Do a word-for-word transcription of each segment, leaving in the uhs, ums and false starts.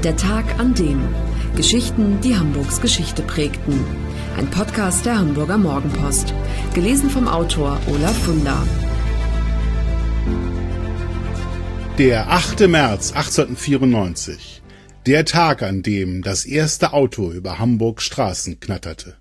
Der Tag an dem. Geschichten, die Hamburgs Geschichte prägten. Ein Podcast der Hamburger Morgenpost. Gelesen vom Autor Olaf Funder. Der achte März achtzehnhundertvierundneunzig. Der Tag, an dem das erste Auto über Hamburgs Straßen knatterte.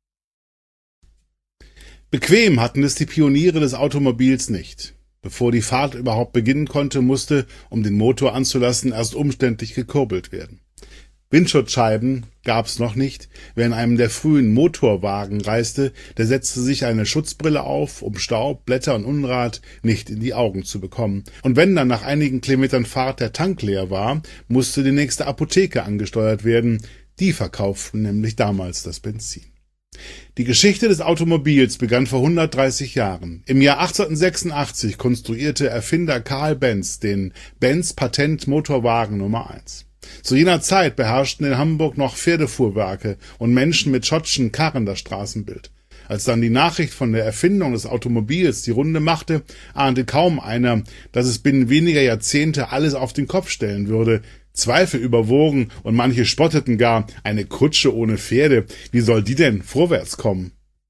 Bequem hatten es die Pioniere des Automobils nicht. Bevor die Fahrt überhaupt beginnen konnte, musste, um den Motor anzulassen, erst umständlich gekurbelt werden. Windschutzscheiben gab's noch nicht. Wer in einem der frühen Motorwagen reiste, der setzte sich eine Schutzbrille auf, um Staub, Blätter und Unrat nicht in die Augen zu bekommen. Und wenn dann nach einigen Kilometern Fahrt der Tank leer war, musste die nächste Apotheke angesteuert werden. Die verkauften nämlich damals das Benzin. Die Geschichte des Automobils begann vor hundertdreißig Jahren. Im Jahr achtzehnhundertsechsundachtzig konstruierte Erfinder Karl Benz den Benz Patent Motorwagen Nummer eins. Zu jener Zeit beherrschten in Hamburg noch Pferdefuhrwerke und Menschen mit Schottschen Karren das Straßenbild. Als dann die Nachricht von der Erfindung des Automobils die Runde machte, ahnte kaum einer, dass es binnen weniger Jahrzehnte alles auf den Kopf stellen würde. Zweifel überwogen und manche spotteten gar, eine Kutsche ohne Pferde, wie soll die denn vorwärts kommen?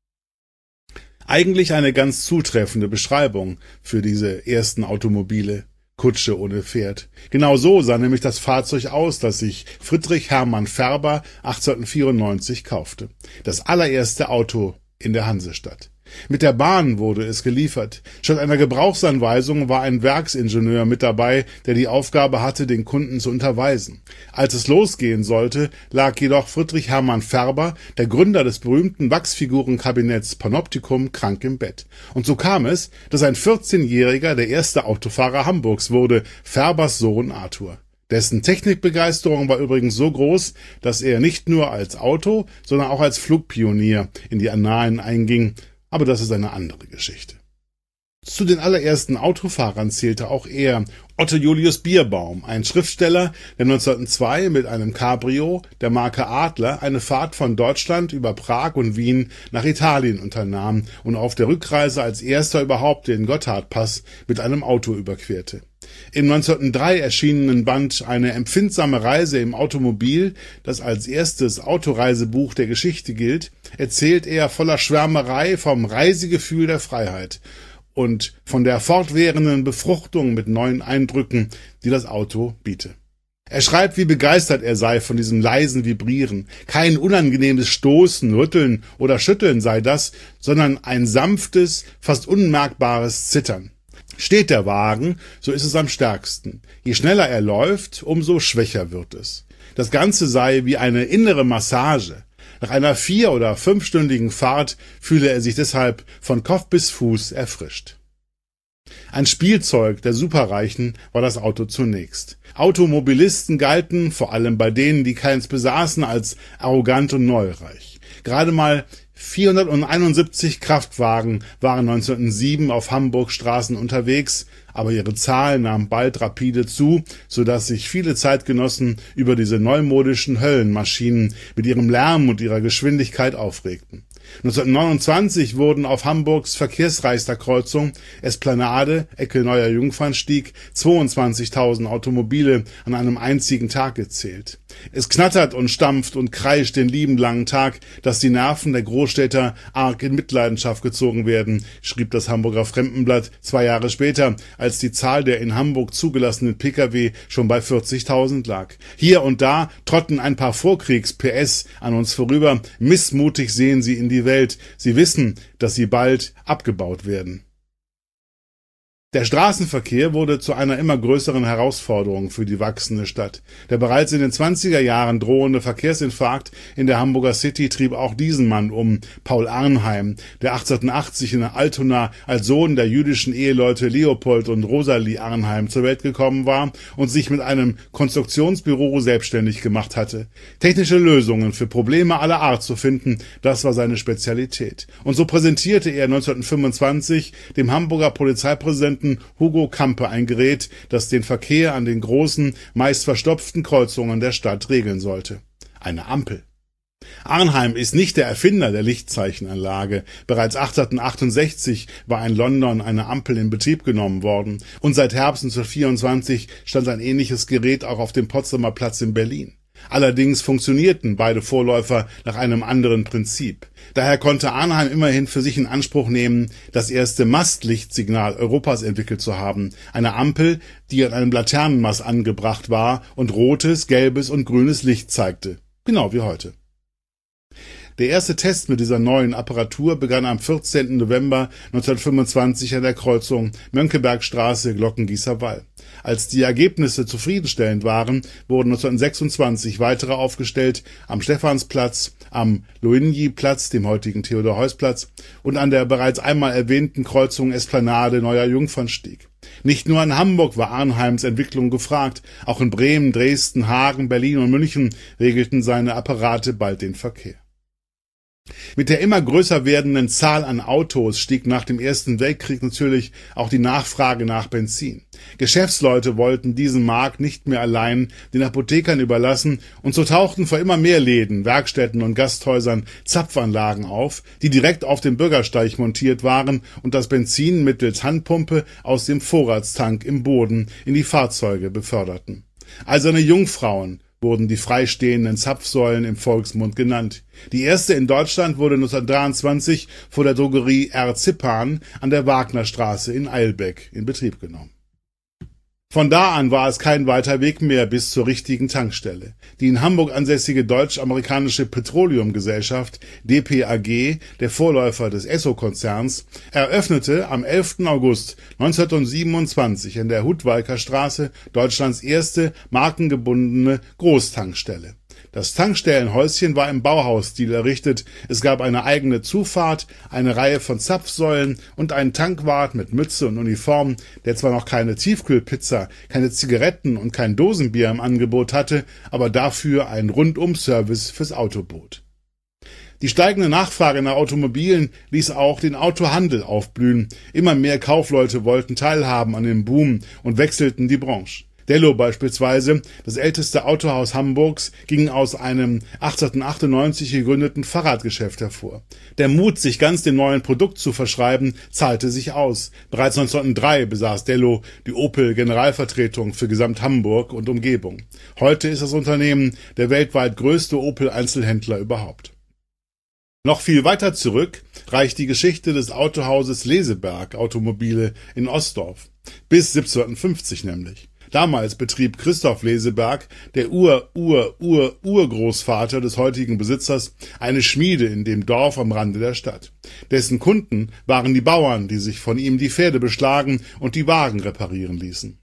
Eigentlich eine ganz zutreffende Beschreibung für diese ersten Automobile. Kutsche ohne Pferd. Genau so sah nämlich das Fahrzeug aus, das sich Friedrich Hermann Färber achtzehnhundertvierundneunzig kaufte. Das allererste Auto in der Hansestadt. Mit der Bahn wurde es geliefert. Statt einer Gebrauchsanweisung war ein Werksingenieur mit dabei, der die Aufgabe hatte, den Kunden zu unterweisen. Als es losgehen sollte, lag jedoch Friedrich Hermann Färber, der Gründer des berühmten Wachsfigurenkabinetts Panoptikum, krank im Bett. Und so kam es, dass ein vierzehnjähriger der erste Autofahrer Hamburgs wurde, Färbers Sohn Arthur. Dessen Technikbegeisterung war übrigens so groß, dass er nicht nur als Auto, sondern auch als Flugpionier in die Annalen einging. Aber das ist eine andere Geschichte. Zu den allerersten Autofahrern zählte auch er, Otto Julius Bierbaum, ein Schriftsteller, der neunzehnhundertzwei mit einem Cabrio der Marke Adler eine Fahrt von Deutschland über Prag und Wien nach Italien unternahm und auf der Rückreise als erster überhaupt den Gotthardpass mit einem Auto überquerte. Im neunzehnhundertdrei erschienenen Band Eine empfindsame Reise im Automobil, das als erstes Autoreisebuch der Geschichte gilt, erzählt er voller Schwärmerei vom Reisegefühl der Freiheit und von der fortwährenden Befruchtung mit neuen Eindrücken, die das Auto biete. Er schreibt, wie begeistert er sei von diesem leisen Vibrieren. Kein unangenehmes Stoßen, Rütteln oder Schütteln sei das, sondern ein sanftes, fast unmerkbares Zittern. Steht der Wagen, so ist es am stärksten. Je schneller er läuft, umso schwächer wird es. Das Ganze sei wie eine innere Massage. Nach einer vier- oder fünfstündigen Fahrt fühle er sich deshalb von Kopf bis Fuß erfrischt. Ein Spielzeug der Superreichen war das Auto zunächst. Automobilisten galten, vor allem bei denen, die keins besaßen, als arrogant und neureich. Gerade mal vierhunderteinundsiebzig Kraftwagen waren neunzehnhundertsieben auf Hamburgs Straßen unterwegs, aber ihre Zahl nahm bald rapide zu, so dass sich viele Zeitgenossen über diese neumodischen Höllenmaschinen mit ihrem Lärm und ihrer Geschwindigkeit aufregten. neunzehnhundertneunundzwanzig wurden auf Hamburgs verkehrsreichster Kreuzung Esplanade, Ecke Neuer Jungfernstieg, zweiundzwanzigtausend Automobile an einem einzigen Tag gezählt. Es knattert und stampft und kreischt den lieben langen Tag, dass die Nerven der Großstädter arg in Mitleidenschaft gezogen werden, schrieb das Hamburger Fremdenblatt zwei Jahre später, als die Zahl der in Hamburg zugelassenen Pkw schon bei vierzigtausend lag. Hier und da trotten ein paar Vorkriegs-P S an uns vorüber, missmutig sehen sie in die Welt. Sie wissen, dass sie bald abgebaut werden. Der Straßenverkehr wurde zu einer immer größeren Herausforderung für die wachsende Stadt. Der bereits in den zwanziger Jahren drohende Verkehrsinfarkt in der Hamburger City trieb auch diesen Mann um, Paul Arnheim, der achtzehnhundertachtzig in Altona als Sohn der jüdischen Eheleute Leopold und Rosalie Arnheim zur Welt gekommen war und sich mit einem Konstruktionsbüro selbstständig gemacht hatte. Technische Lösungen für Probleme aller Art zu finden, das war seine Spezialität. Und so präsentierte er neunzehnhundertfünfundzwanzig dem Hamburger Polizeipräsidenten Hugo Campe ein Gerät, das den Verkehr an den großen, meist verstopften Kreuzungen der Stadt regeln sollte. Eine Ampel. Arnheim ist nicht der Erfinder der Lichtzeichenanlage. Bereits achtzehnhundertachtundsechzig war in London eine Ampel in Betrieb genommen worden und seit Herbst neunzehnhundertvierundzwanzig stand ein ähnliches Gerät auch auf dem Potsdamer Platz in Berlin. Allerdings funktionierten beide Vorläufer nach einem anderen Prinzip. Daher konnte Arnheim immerhin für sich in Anspruch nehmen, das erste Mastlichtsignal Europas entwickelt zu haben, eine Ampel, die an einem Laternenmast angebracht war und rotes, gelbes und grünes Licht zeigte, genau wie heute. Der erste Test mit dieser neuen Apparatur begann am vierzehnten November neunzehnhundertfünfundzwanzig an der Kreuzung Mönckebergstraße-Glockengießer Wall. Als die Ergebnisse zufriedenstellend waren, wurden neunzehnhundertsechsundzwanzig weitere aufgestellt am Stephansplatz, am Loigny-Platz, dem heutigen Theodor-Heuss-Platz, und an der bereits einmal erwähnten Kreuzung Esplanade Neuer Jungfernstieg. Nicht nur in Hamburg war Arnheims Entwicklung gefragt, auch in Bremen, Dresden, Hagen, Berlin und München regelten seine Apparate bald den Verkehr. Mit der immer größer werdenden Zahl an Autos stieg nach dem Ersten Weltkrieg natürlich auch die Nachfrage nach Benzin. Geschäftsleute wollten diesen Markt nicht mehr allein den Apothekern überlassen und so tauchten vor immer mehr Läden, Werkstätten und Gasthäusern Zapfanlagen auf, die direkt auf dem Bürgersteig montiert waren und das Benzin mittels Handpumpe aus dem Vorratstank im Boden in die Fahrzeuge beförderten. Eiserne Jungfrauen wurden die freistehenden Zapfsäulen im Volksmund genannt. Die erste in Deutschland wurde neunzehnhundertdreiundzwanzig vor der Drogerie R. Zippan an der Wagnerstraße in Eilbeck in Betrieb genommen. Von da an war es kein weiter Weg mehr bis zur richtigen Tankstelle. Die in Hamburg ansässige deutsch-amerikanische Petroleumgesellschaft D P A G, der Vorläufer des Esso-Konzerns, eröffnete am elften August neunzehnhundertsiebenundzwanzig in der Hudwalker Straße Deutschlands erste markengebundene Großtankstelle. Das Tankstellenhäuschen war im Bauhausstil errichtet, es gab eine eigene Zufahrt, eine Reihe von Zapfsäulen und einen Tankwart mit Mütze und Uniform, der zwar noch keine Tiefkühlpizza, keine Zigaretten und kein Dosenbier im Angebot hatte, aber dafür einen Rundum-Service fürs Auto bot. Die steigende Nachfrage nach Automobilen ließ auch den Autohandel aufblühen. Immer mehr Kaufleute wollten teilhaben an dem Boom und wechselten die Branche. Dello beispielsweise, das älteste Autohaus Hamburgs, ging aus einem achtzehnhundertachtundneunzig gegründeten Fahrradgeschäft hervor. Der Mut, sich ganz dem neuen Produkt zu verschreiben, zahlte sich aus. Bereits neunzehnhundertdrei besaß Dello die Opel-Generalvertretung für Gesamt-Hamburg und Umgebung. Heute ist das Unternehmen der weltweit größte Opel-Einzelhändler überhaupt. Noch viel weiter zurück reicht die Geschichte des Autohauses Leseberg Automobile in Ostdorf. Bis siebzehnhundertfünfzig nämlich. Damals betrieb Christoph Leseberg, der Ur-Ur-Ur-Urgroßvater des heutigen Besitzers, eine Schmiede in dem Dorf am Rande der Stadt. Dessen Kunden waren die Bauern, die sich von ihm die Pferde beschlagen und die Wagen reparieren ließen.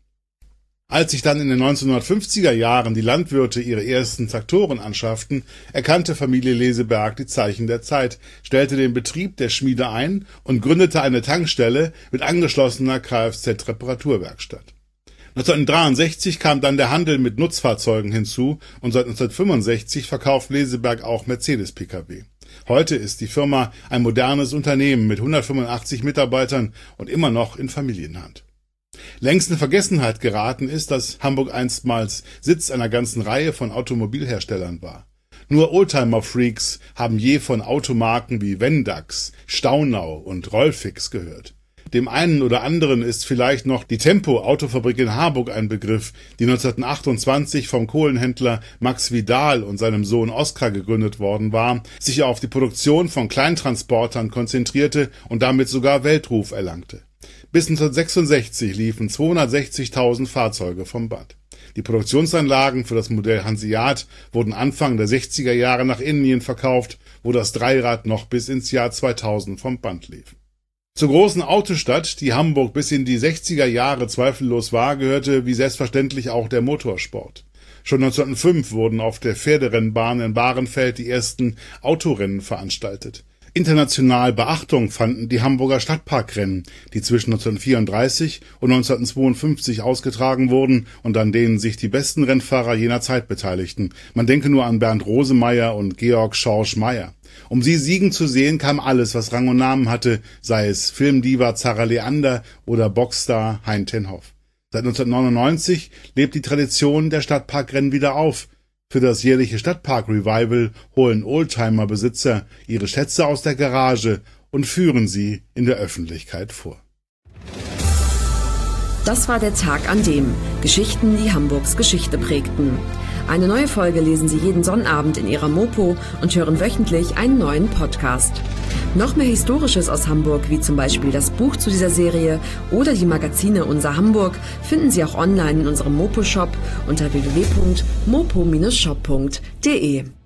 Als sich dann in den neunzehnhundertfünfziger Jahren die Landwirte ihre ersten Traktoren anschafften, erkannte Familie Leseberg die Zeichen der Zeit, stellte den Betrieb der Schmiede ein und gründete eine Tankstelle mit angeschlossener Kfz-Reparaturwerkstatt. neunzehnhundertdreiundsechzig kam dann der Handel mit Nutzfahrzeugen hinzu und seit neunzehnhundertfünfundsechzig verkauft Leseberg auch Mercedes-P K W. Heute ist die Firma ein modernes Unternehmen mit hundertfünfundachtzig Mitarbeitern und immer noch in Familienhand. Längst in Vergessenheit geraten ist, dass Hamburg einstmals Sitz einer ganzen Reihe von Automobilherstellern war. Nur Oldtimer-Freaks haben je von Automarken wie Wendax, Staunau und Rollfix gehört. Dem einen oder anderen ist vielleicht noch die Tempo-Autofabrik in Harburg ein Begriff, die neunzehnhundertachtundzwanzig vom Kohlenhändler Max Vidal und seinem Sohn Oskar gegründet worden war, sich auf die Produktion von Kleintransportern konzentrierte und damit sogar Weltruf erlangte. Bis neunzehnhundertsechsundsechzig liefen zweihundertsechzigtausend Fahrzeuge vom Band. Die Produktionsanlagen für das Modell Hanseat wurden Anfang der sechziger Jahre nach Indien verkauft, wo das Dreirad noch bis ins Jahr zweitausend vom Band lief. Zur großen Autostadt, die Hamburg bis in die sechziger Jahre zweifellos war, gehörte wie selbstverständlich auch der Motorsport. Schon neunzehnhundertfünf wurden auf der Pferderennbahn in Bahrenfeld die ersten Autorennen veranstaltet. International Beachtung fanden die Hamburger Stadtparkrennen, die zwischen neunzehnhundertvierunddreißig und neunzehnhundertzweiundfünfzig ausgetragen wurden und an denen sich die besten Rennfahrer jener Zeit beteiligten. Man denke nur an Bernd Rosemeyer und Georg Schorsch Meyer. Um sie siegen zu sehen, kam alles, was Rang und Namen hatte, sei es Filmdiva Zara Leander oder Boxstar Hein ten Hoff. Seit neunzehnhundertneunundneunzig lebt die Tradition der Stadtparkrennen wieder auf. Für das jährliche Stadtpark-Revival holen Oldtimer-Besitzer ihre Schätze aus der Garage und führen sie in der Öffentlichkeit vor. Das war der Tag, an dem Geschichten, die Hamburgs Geschichte prägten. Eine neue Folge lesen Sie jeden Sonnabend in Ihrer Mopo und hören wöchentlich einen neuen Podcast. Noch mehr Historisches aus Hamburg, wie zum Beispiel das Buch zu dieser Serie oder die Magazine Unser Hamburg, finden Sie auch online in unserem Mopo-Shop unter w w w punkt mopo Bindestrich shop punkt de.